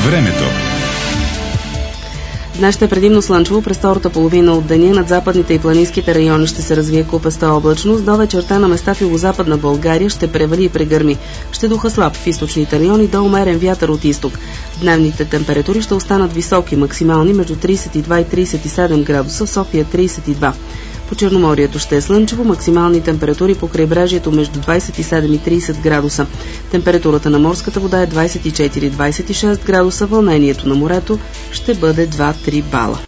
Времето. Днес ще е предимно слънчево през втората половина от деня. Над западните и планинските райони ще се развие купеста облачност. До вечерта на места в югозападна България ще превали и прегърми. Ще духа слаб в източните райони до умерен вятър от изток. Дневните температури ще останат високи, максимални между 32 и 37 градуса, в София 32. По Черноморието ще е слънчево, максимални температури по крайбрежието между 27 и 30 градуса. Температурата на морската вода е 24-26 градуса, вълнението на морето ще бъде 2-3 бала.